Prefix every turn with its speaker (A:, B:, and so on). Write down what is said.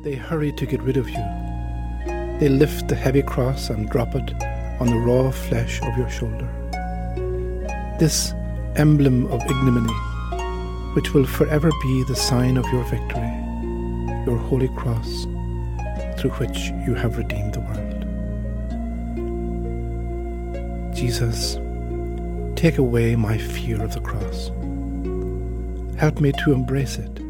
A: They hurry to get rid of you. They lift the heavy cross and drop it on the raw flesh of your shoulder. This emblem of ignominy, which will forever be the sign of your victory, your holy cross, through which you have redeemed the world. Jesus, take away my fear of the cross. Help me to embrace it